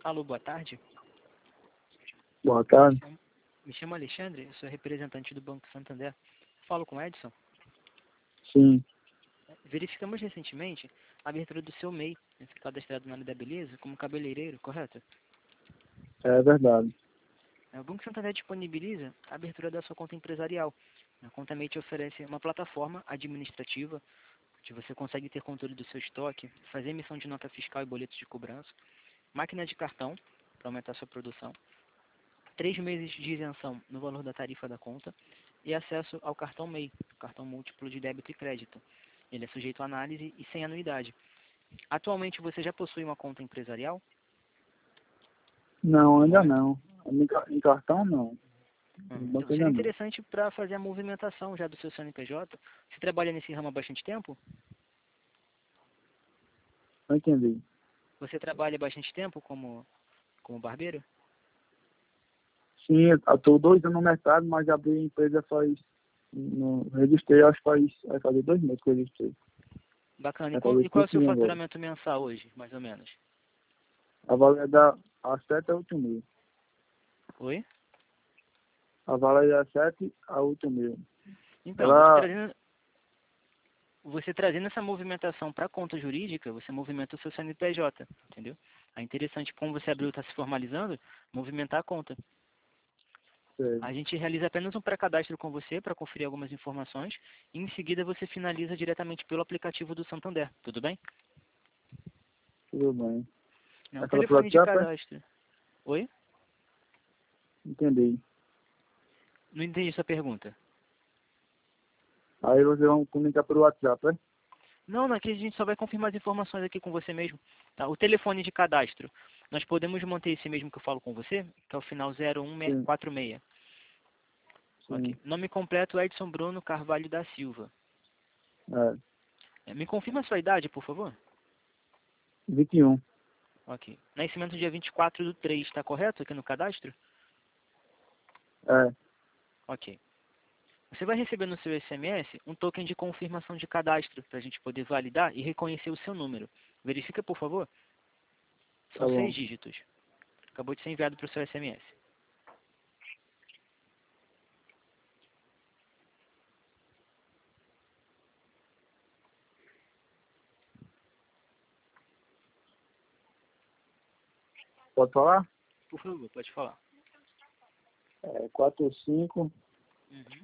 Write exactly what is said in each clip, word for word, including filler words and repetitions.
Alô, boa tarde. Boa tarde. Me chamo Alexandre, eu sou representante do Banco Santander. Falo com o Edson. Sim, Verificamos recentemente a abertura do seu M E I, né, cadastrado na área da beleza, como cabeleireiro, correto? é verdade. O Banco Santander disponibiliza a abertura da sua conta empresarial. A conta M E I te oferece uma plataforma administrativa, onde você consegue ter controle do seu estoque, fazer emissão de nota fiscal e boletos de cobrança, máquina de cartão, para aumentar a sua produção, três meses de isenção no valor da tarifa da conta e acesso ao cartão M E I, cartão múltiplo de débito e crédito. Ele é sujeito à análise e sem anuidade. Atualmente você já possui uma conta empresarial? Não, No ainda momento? não. Em ca- em cartão, não. Hum, Em Então banco seria ainda não. interessante para fazer a movimentação já do seu C N P J. Você trabalha nesse ramo há bastante tempo? Não entendi. Você trabalha há bastante tempo como, como barbeiro? Sim, eu estou dois anos no mercado, mas abri a empresa faz... No, registrei, acho que faz... Vai fazer dois meses que eu registrei. Bacana. E Vai qual, fazer e qual é o seu cinco mil agora. faturamento mensal hoje, mais ou menos? A vale é da... A sete a oito mil. Oi? A vale é da sete a oito mil. Então, você Ela... trazendo, você trazendo essa movimentação para a conta jurídica, você movimenta o seu C N P J, entendeu? É interessante, como você abriu está se formalizando, movimentar a conta. Sei. A gente realiza apenas um pré-cadastro com você para conferir algumas informações e em seguida você finaliza diretamente pelo aplicativo do Santander, tudo bem? Tudo bem. É um Vai falar por telefone de WhatsApp, é? cadastro. Oi? Entendi. Não entendi sua pergunta. Aí vocês vão comunicar por WhatsApp, é? Não, não, aqui a gente só vai confirmar as informações aqui com você mesmo. Tá? O telefone de cadastro, nós podemos manter esse mesmo que eu falo com você, que é o final zero um Sim, quatro seis. Ok. sim. Nome completo Edson Bruno Carvalho da Silva. É. É, me confirma a sua idade, por favor? vinte e um. Ok. Nascimento dia vinte e quatro do três, está correto aqui no cadastro? É. Ok. Você vai receber no seu S M S um token de confirmação de cadastro para a gente poder validar e reconhecer o seu número. Verifica, por favor. Tá São seis bom. dígitos. Acabou de ser enviado para o seu S M S. Pode falar? Por favor, pode falar. É quatro cinco. Uhum.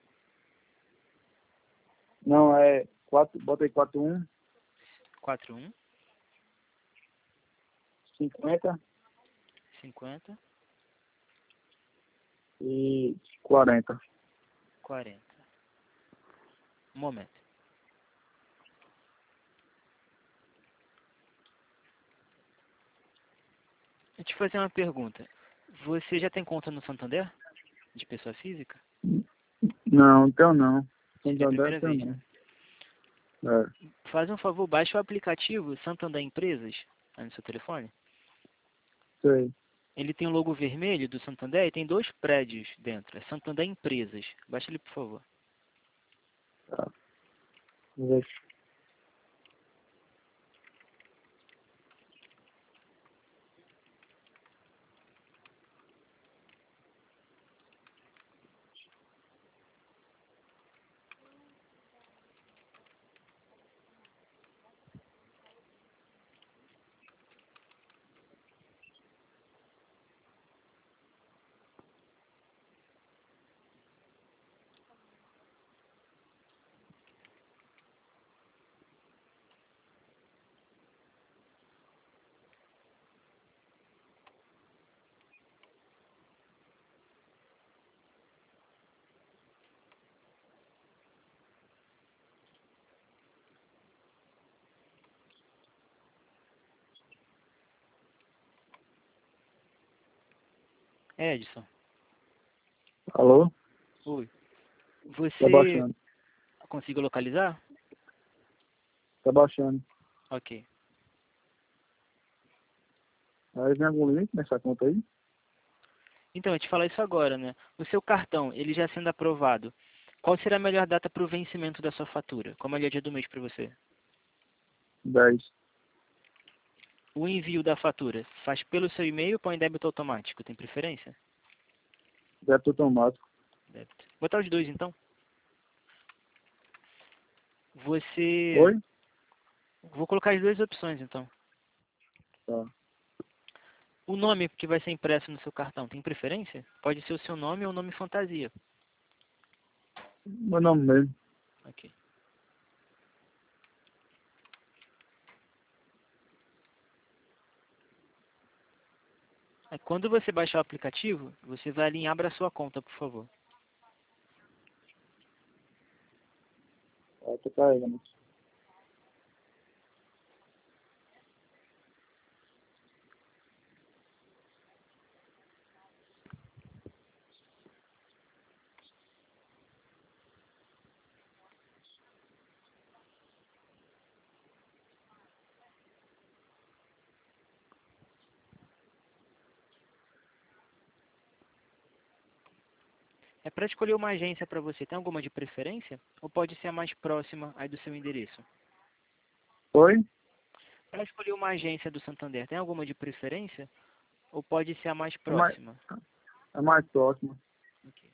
Não, é quatro. Bota aí quatro um. quatro um, cinquenta cinquenta, e quarenta. quarenta. Um momento. Deixa eu te fazer uma pergunta. Você já tem conta no Santander? De pessoa física? Não, então não. Seria a Santander primeira então vez, né? não. É. Faz um favor, baixa o aplicativo Santander Empresas aí no seu telefone. Sei. Ele tem o logo vermelho do Santander e tem dois prédios dentro. É Santander Empresas. Baixa ele, por favor. Tá. Vou ver. É, Edson. Alô? Oi. Tá Você baixando. conseguiu localizar? Tá baixando. Ok. Aí vem algum link nessa conta aí? Então, eu te falar isso agora, né? O seu cartão, ele já sendo aprovado, qual será a melhor data para o vencimento da sua fatura? Qual é o melhor dia do mês para você? dez. O envio da fatura faz pelo seu e-mail ou põe débito automático? Tem preferência? Débito automático. Débito. Vou botar os dois então. Você... Oi? Vou colocar as duas opções então. Tá. O nome que vai ser impresso no seu cartão, tem preferência? Pode ser o seu nome ou nome fantasia. Meu nome mesmo. Ok. Aí, quando você baixar o aplicativo, você vai ali em Abra sua conta, por favor. Tá, tô carregando. É para escolher uma agência para você. Tem alguma de preferência? Ou pode ser a mais próxima aí do seu endereço? Oi? Para escolher uma agência do Santander, tem alguma de preferência? Ou pode ser a mais É mais, próxima? é mais próximo. Ok.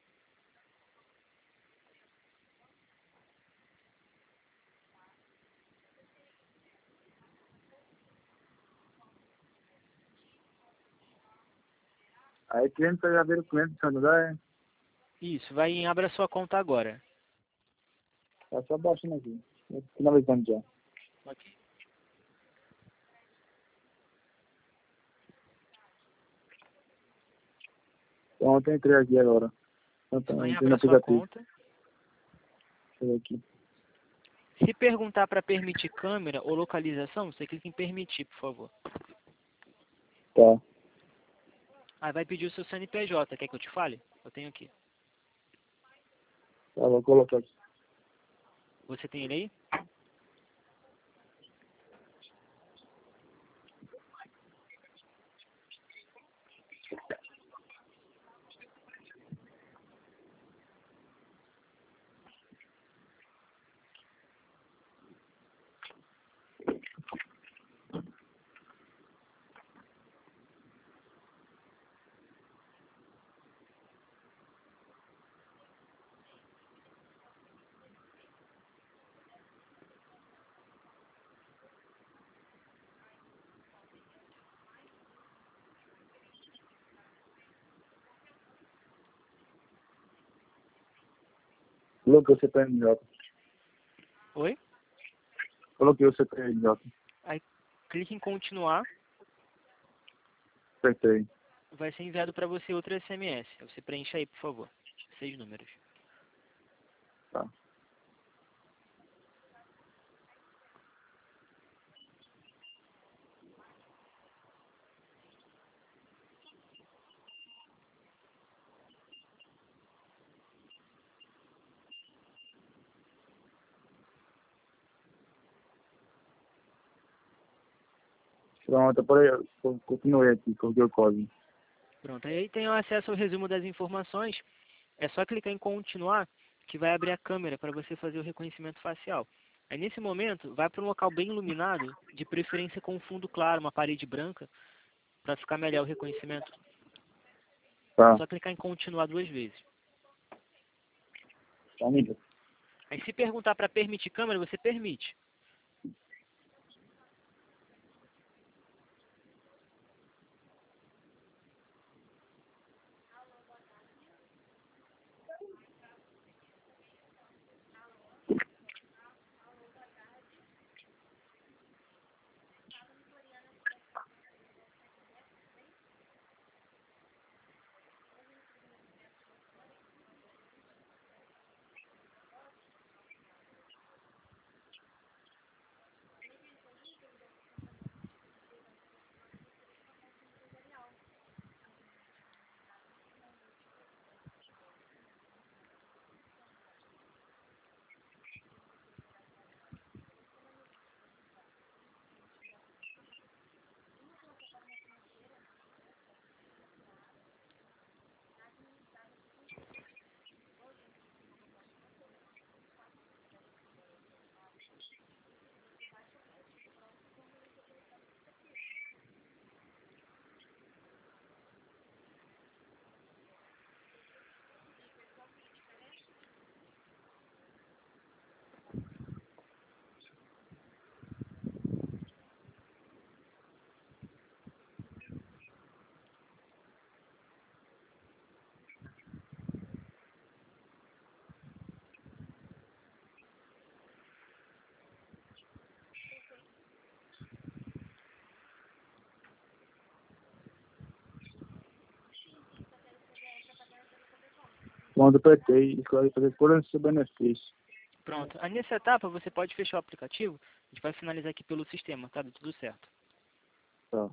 Aí cliente já ver o cliente do Santander. Isso, vai em Abra sua conta agora. Tá só baixando aqui. Tô finalizando já. Ok. Pronto, eu entrei aqui agora. Isso, vai Então, em entrei no Abra sua aplicativo. conta. Deixa eu ver aqui. Se perguntar para permitir câmera ou localização, você clica em permitir, por favor. Tá. Aí vai pedir o seu C N P J. Quer que eu te fale? Eu tenho aqui. Tá, vou colocar aqui. Você tem ele aí? Coloquei o C P M J. Oi? Coloquei o C P M J. Aí clique em continuar. Apertei. Vai ser enviado para você outro S M S. Aí você preenche aí, por favor. Seis números. Tá. Pronto, por aí, eu continuei aqui, coloquei o código. Pronto. Aí tem o acesso ao resumo das informações. É só clicar em continuar que vai abrir a câmera para você fazer o reconhecimento facial. Aí nesse momento, vai para um local bem iluminado, de preferência com um fundo claro, uma parede branca, para ficar melhor o reconhecimento. É Tá. só clicar em continuar duas vezes. Tá, amigo. Aí se perguntar para permitir câmera, você permite. Quando eu apertei, escolhi fazer escolha do seu benefício. Pronto. Aí nessa etapa você pode fechar o aplicativo. A gente vai finalizar aqui pelo sistema, tá? Deu tudo certo. Tá.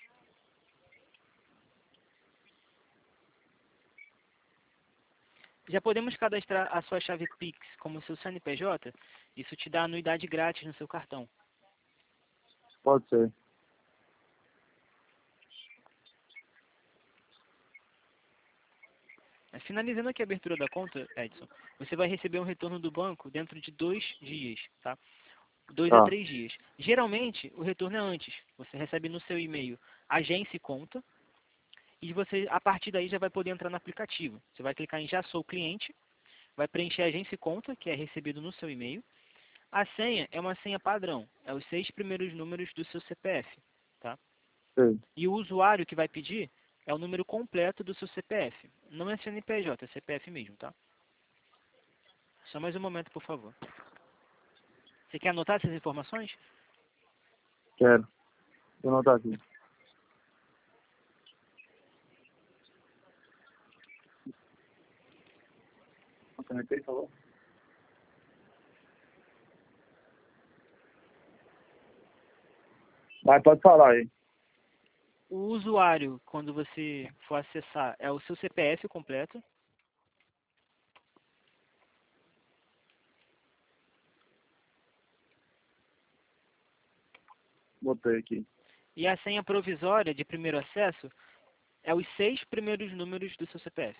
Já podemos cadastrar a sua chave Pix como seu C N P J? Isso te dá anuidade grátis no seu cartão. Pode ser. Finalizando aqui a abertura da conta, Edson, você vai receber um retorno do banco dentro de dois dias, tá? Dois a Tá. três dias. Geralmente, o retorno é antes. Você recebe no seu e-mail agência e conta, e você, a partir daí, já vai poder entrar no aplicativo. Você vai clicar em Já Sou Cliente, vai preencher agência e conta, que é recebido no seu e-mail. A senha é uma senha padrão, é os seis primeiros números do seu C P F, tá? Sei. E o usuário que vai pedir é o número completo do seu C P F. Não é C N P J, é C P F mesmo, tá? Só mais um momento, por favor. Você quer anotar essas informações? Quero. Vou anotar aqui. Conectei, por favor. Vai, pode falar aí. O usuário, quando você for acessar, é o seu C P F completo. Botei aqui. E a senha provisória de primeiro acesso é os seis primeiros números do seu C P F.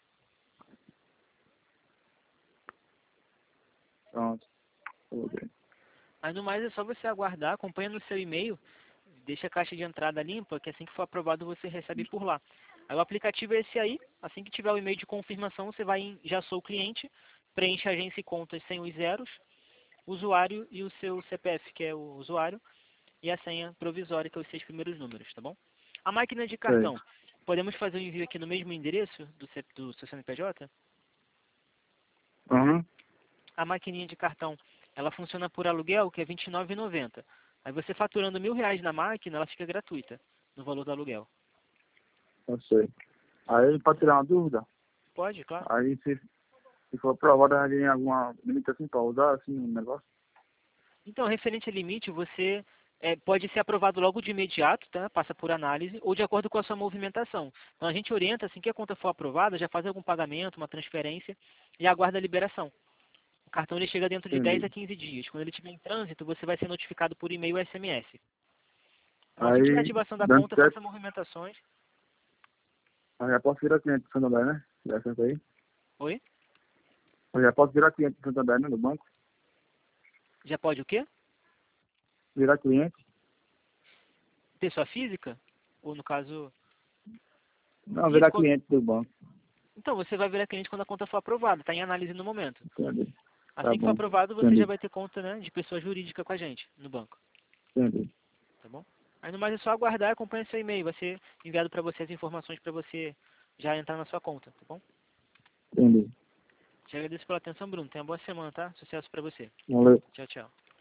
Pronto. Botei. Aí no mais é só você aguardar, acompanha no seu e-mail, deixa a caixa de entrada limpa, que assim que for aprovado você recebe por lá. Aí o aplicativo é esse aí, assim que tiver o e-mail de confirmação, você vai em Já Sou Cliente, preenche agência e contas sem os zeros, usuário e o seu C P F, que é o usuário, e a senha provisória, que é os seis primeiros números, tá bom? A máquina de Sei. cartão, podemos fazer o envio aqui no mesmo endereço do, C, do seu C N P J? Uhum. A maquininha de cartão, ela funciona por aluguel, que é vinte e nove reais e noventa centavos. Aí você faturando mil reais na máquina, ela fica gratuita no valor do aluguel. Eu sei. Aí, para tirar uma dúvida, Pode, claro. aí se, se for aprovado, a gente tem alguma limitação para usar, assim, um negócio? Então, referente a limite, você é, pode ser aprovado logo de imediato, tá? Passa por análise, ou de acordo com a sua movimentação. Então, a gente orienta, assim que a conta for aprovada, já faz algum pagamento, uma transferência, e aguarda a liberação. O cartão ele chega dentro de dez a Entendi. quinze dias. Quando ele estiver em trânsito, você vai ser notificado por e-mail ou S M S. Então, assim que tiver Aí, ativação da dando conta, certo, faça movimentações. aí já posso virar cliente do Santander, né? Já certo aí? Oi? Eu já posso virar cliente do Santander, né? No banco? Já pode o quê? Virar cliente? Pessoa física? Ou no caso... Não, Isso, virar quando... cliente do banco. Então, você vai virar cliente quando a conta for aprovada. Está em análise no momento. Entendi. Tá Assim que for bom. aprovado, você já Entendi. vai ter conta, né, de pessoa jurídica com a gente, no banco. Entendi. Tá bom? Aí no mais é só aguardar e acompanhar seu e-mail. Vai ser enviado para você as informações para você já entrar na sua conta, tá bom? Entendi. Te agradeço pela atenção, Bruno. Tenha uma boa semana, tá? Sucesso para você. Valeu. Tchau, tchau.